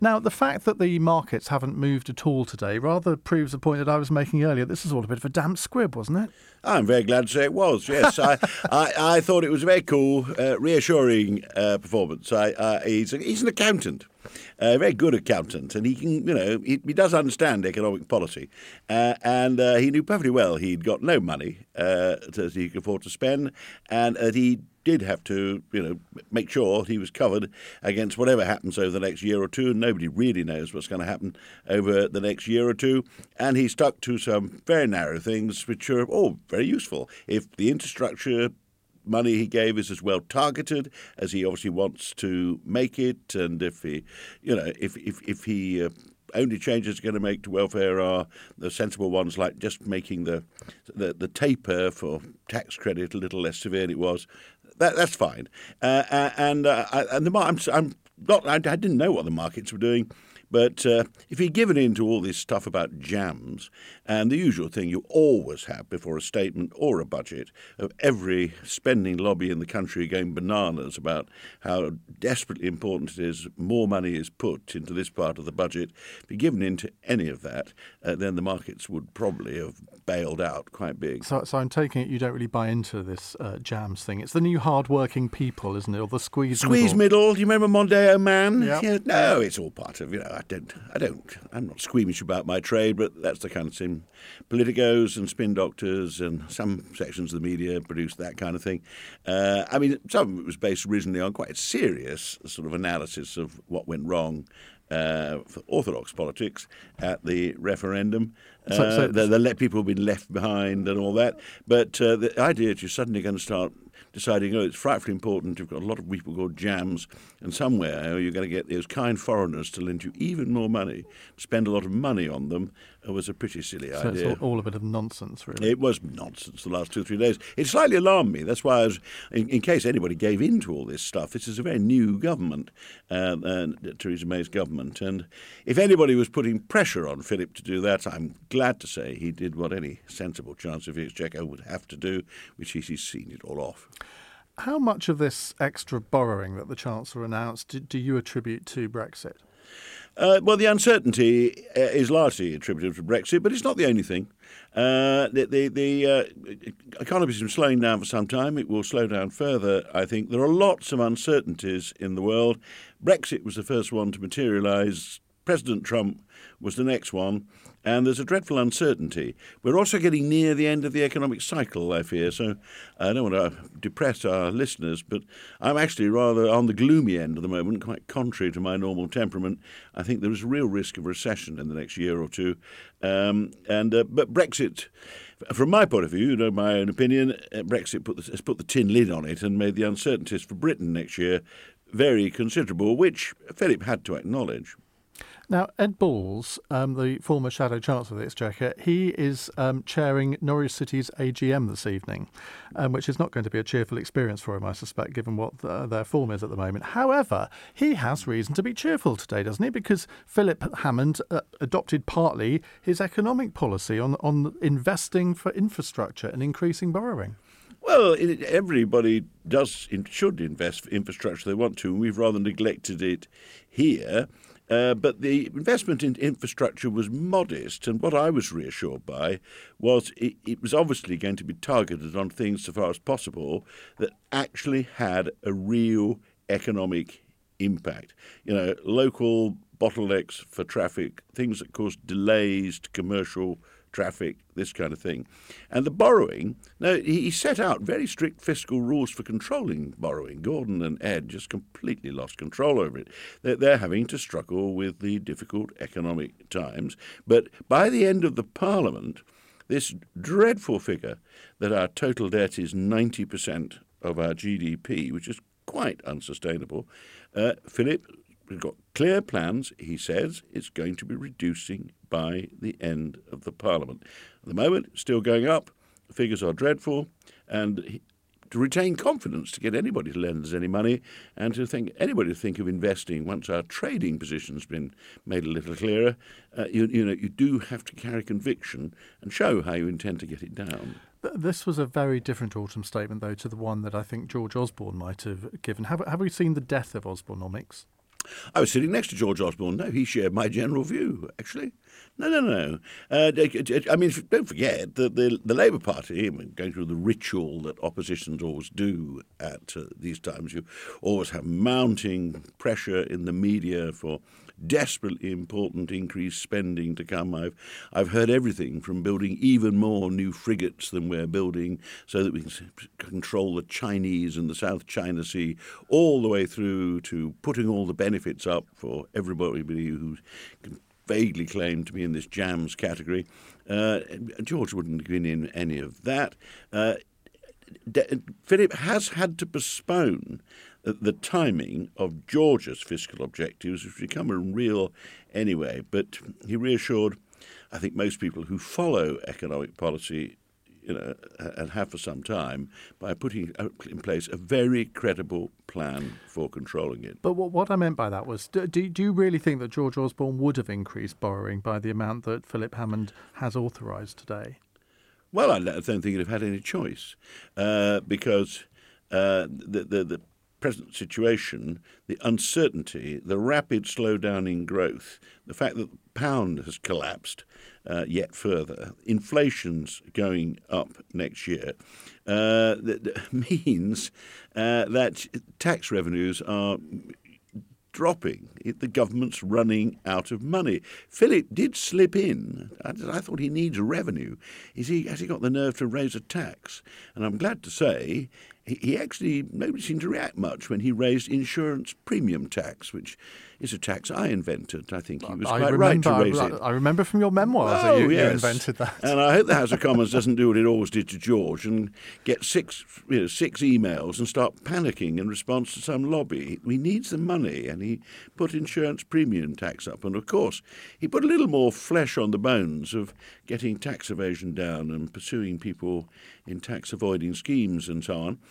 Now, the fact that the markets haven't moved at all today rather proves the point that I was making earlier. This is all a bit of a damp squib, wasn't it? I'm very glad to say it was, yes. I thought it was a very cool, reassuring performance. He's an accountant, a very good accountant, and he can, he does understand economic policy. And he knew perfectly well he'd got no money that he could afford to spend, and that he did have to, make sure he was covered against whatever happens over the next year or two, and nobody really knows what's going to happen over the next year or two. And he stuck to some very narrow things, which are all very useful. If the infrastructure money he gave is as well targeted as he obviously wants to make it, and if he, if he only changes going to make to welfare are the sensible ones, like just making the taper for tax credit a little less severe than it was. That's fine. I didn't know what the markets were doing. But if he'd given in to all this stuff about jams and the usual thing you always have before a statement or a budget of every spending lobby in the country going bananas about how desperately important it is more money is put into this part of the budget, if he'd given in to any of that, then the markets would probably have bailed out quite big. So I'm taking it you don't really buy into this jams thing. It's the new hard-working people, isn't it? Or the squeeze middle. Do you remember Mondeo Man? Yep. Yeah, no, it's all part of, I'm not squeamish about my trade, but that's the kind of thing. Politicos and spin doctors and some sections of the media produce that kind of thing. Some of it was based originally on quite serious sort of analysis of what went wrong for orthodox politics at the referendum. The people have been left behind and all that. But the idea that you're suddenly going to start deciding, it's frightfully important, you've got a lot of people called jams, and somewhere you're going to get those kind foreigners to lend you even more money, spend a lot of money on them, was a pretty silly idea. So it's all a bit of nonsense, really. It was nonsense the last 2 or 3 days. It slightly alarmed me. That's why I was, in case anybody gave in to all this stuff, this is a very new government, Theresa May's government, and if anybody was putting pressure on Philip to do that, I'm glad to say he did what any sensible Chancellor of the Exchequer would have to do, which is he's seen it all off. How much of this extra borrowing that the Chancellor announced do you attribute to Brexit? Well, the uncertainty is largely attributed to Brexit, but it's not the only thing. The economy's been slowing down for some time. It will slow down further, I think. There are lots of uncertainties in the world. Brexit was the first one to materialise. President Trump was the next one, and there's a dreadful uncertainty. We're also getting near the end of the economic cycle, I fear, so I don't want to depress our listeners, but I'm actually rather on the gloomy end at the moment, quite contrary to my normal temperament. I think there is a real risk of recession in the next year or two. But Brexit, from my point of view, my own opinion, Brexit has put the tin lid on it and made the uncertainties for Britain next year very considerable, which Philip had to acknowledge. Now, Ed Balls, the former Shadow Chancellor of the Exchequer, he is chairing Norwich City's AGM this evening, which is not going to be a cheerful experience for him, I suspect, given what their form is at the moment. However, he has reason to be cheerful today, doesn't he? Because Philip Hammond adopted partly his economic policy on investing for infrastructure and increasing borrowing. Well, everybody should invest for infrastructure they want to, and we've rather neglected it here. But the investment in infrastructure was modest, and what I was reassured by was it was obviously going to be targeted on things, so far as possible, that actually had a real economic impact. Local bottlenecks for traffic, things that cause delays to commercial traffic, this kind of thing. And the borrowing, now he set out very strict fiscal rules for controlling borrowing. Gordon and Ed just completely lost control over it. They're having to struggle with the difficult economic times. But by the end of the Parliament, this dreadful figure that our total debt is 90% of our GDP, which is quite unsustainable, Philip has got clear plans. He says it's going to be reducing by the end of the Parliament. At the moment, it's still going up. The figures are dreadful. And to retain confidence, to get anybody to lend us any money, and to think anybody to think of investing once our trading position's been made a little clearer, you do have to carry conviction and show how you intend to get it down. This was a very different autumn statement, though, to the one that I think George Osborne might have given. Have we seen the death of Osborneomics? I was sitting next to George Osborne. No, he shared my general view, actually. No. I mean, don't forget that the Labour Party, going through the ritual that oppositions always do at these times, you always have mounting pressure in the media for desperately important increased spending to come. I've heard everything from building even more new frigates than we're building so that we can control the Chinese and the South China Sea, all the way through to putting all the benefits up for everybody who can vaguely claim to be in this jams category. George wouldn't have been in any of that. Philip has had to postpone the timing of George's fiscal objectives, which become unreal anyway. But he reassured, I think, most people who follow economic policy, and have for some time, by putting in place a very credible plan for controlling it. But what I meant by that was, do you really think that George Osborne would have increased borrowing by the amount that Philip Hammond has authorised today? Well, I don't think he'd have had any choice, because the present situation, the uncertainty, the rapid slowdown in growth, the fact that the pound has collapsed yet further, inflation's going up next year, that means that tax revenues are dropping. The government's running out of money. Philip did slip in. I thought he needs revenue. Has he got the nerve to raise a tax? And I'm glad to say he actually, nobody seemed to react much when he raised insurance premium tax, which is a tax I invented. I think he was quite right to raise it. I remember from your memoirs that you invented that. And I hope the House of Commons doesn't do what it always did to George and get six emails and start panicking in response to some lobby. He needs the money, and he put insurance premium tax up. And, of course, he put a little more flesh on the bones of getting tax evasion down and pursuing people in tax-avoiding schemes and so on.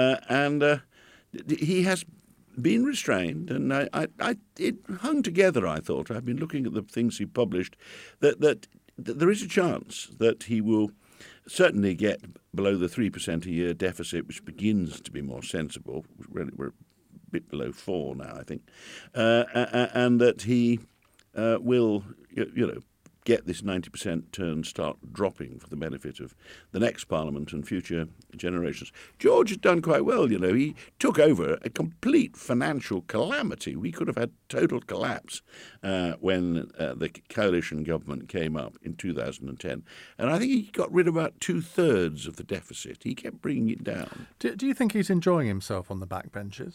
He has been restrained, and it hung together, I thought. I've been looking at the things he published, that there is a chance that he will certainly get below the 3% a year deficit, which begins to be more sensible. We're a bit below 4 now, I think, and that he will, get this 90% turn start dropping for the benefit of the next Parliament and future generations. George has done quite well, He took over a complete financial calamity. We could have had total collapse when the coalition government came up in 2010. And I think he got rid of about 2/3 of the deficit. He kept bringing it down. Do you think he's enjoying himself on the backbenches?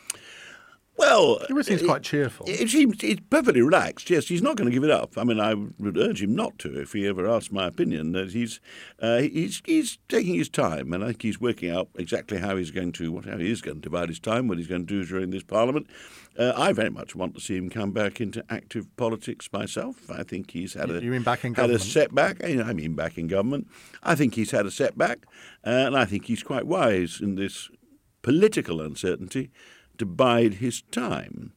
Well, he seems quite cheerful. He's perfectly relaxed. Yes, he's not going to give it up. I mean, I would urge him not to if he ever asked my opinion. That he's taking his time, and I think he's working out exactly how he is going to divide his time, what he's going to do during this Parliament. I very much want to see him come back into active politics myself. I think he's had a setback. I mean back in government. I think he's had a setback, and I think he's quite wise in this political uncertainty to bide his time.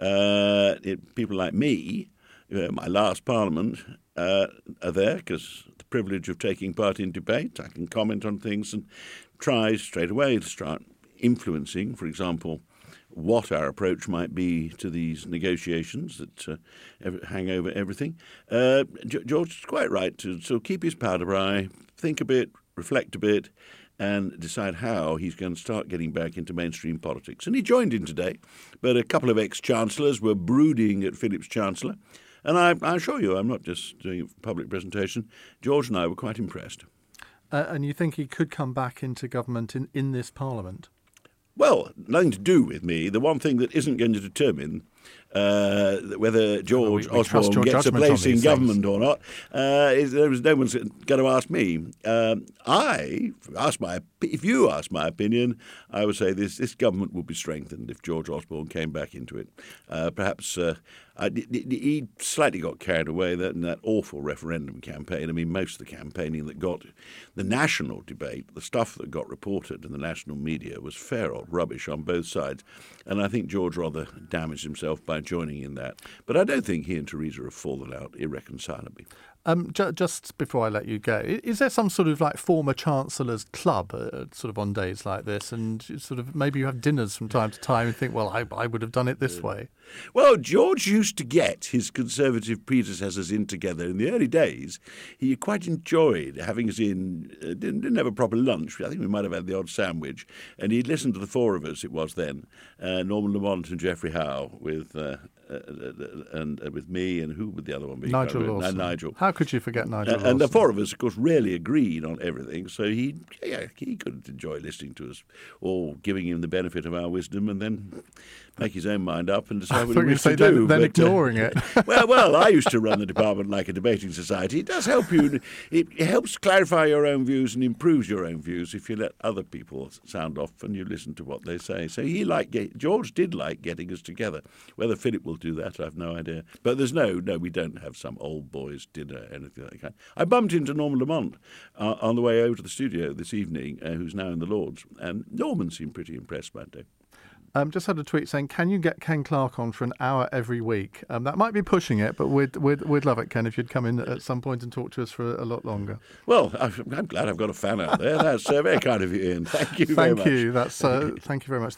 People like me, my last Parliament, are there because the privilege of taking part in debate. I can comment on things and try straight away to start influencing, for example, what our approach might be to these negotiations that hang over everything. George is quite right to keep his powder dry, think a bit, reflect a bit, and decide how he's going to start getting back into mainstream politics. And he joined in today, but a couple of ex-chancellors were brooding at Philip's chancellor. And I assure you, I'm not just doing a public presentation, George and I were quite impressed. And you think he could come back into government in this Parliament? Well, nothing to do with me. The one thing that isn't going to determine whether George Osborne gets a place in government or not, no one's going to ask me. If you ask my opinion, I would say this government would be strengthened if George Osborne came back into it. Perhaps he slightly got carried away in that awful referendum campaign. I mean, most of the campaigning that got the national debate, the stuff that got reported in the national media was fair old rubbish on both sides. And I think George rather damaged himself by mind joining in that. But I don't think he and Teresa have fallen out irreconcilably. Just before I let you go, is there some sort of like former chancellors club sort of on days like this, and sort of maybe you have dinners from time to time and think, well, I would have done it this way? Well, George used to get his Conservative predecessors in together. In the early days, he quite enjoyed having us in, didn't have a proper lunch. I think we might have had the odd sandwich. And he'd listen to the four of us, it was then, Norman Lamont and Geoffrey Howe, with me, and who would the other one be? Nigel Lawson. Nigel. How could you forget Nigel Lawson? And the four of us, of course, really agreed on everything. So he could enjoy listening to us, or giving him the benefit of our wisdom, and then make his own mind up and decide what he wished to do. Then ignoring it. Well, I used to run the department like a debating society. It does help you. It helps clarify your own views and improves your own views if you let other people sound off and you listen to what they say. So George did like getting us together. Whether Philip will do that, I've no idea. But there's no, we don't have some old boys dinner, anything like that. I bumped into Norman Lamont on the way over to the studio this evening, who's now in the Lords, and Norman seemed pretty impressed by it. Just had a tweet saying, "Can you get Ken Clarke on for an hour every week?" That might be pushing it, but we'd love it, Ken, if you'd come in at some point and talk to us for a lot longer. Well, I'm glad I've got a fan out there. That's very kind of you, Ian. Thank you very much. Thank you. Thank you very much.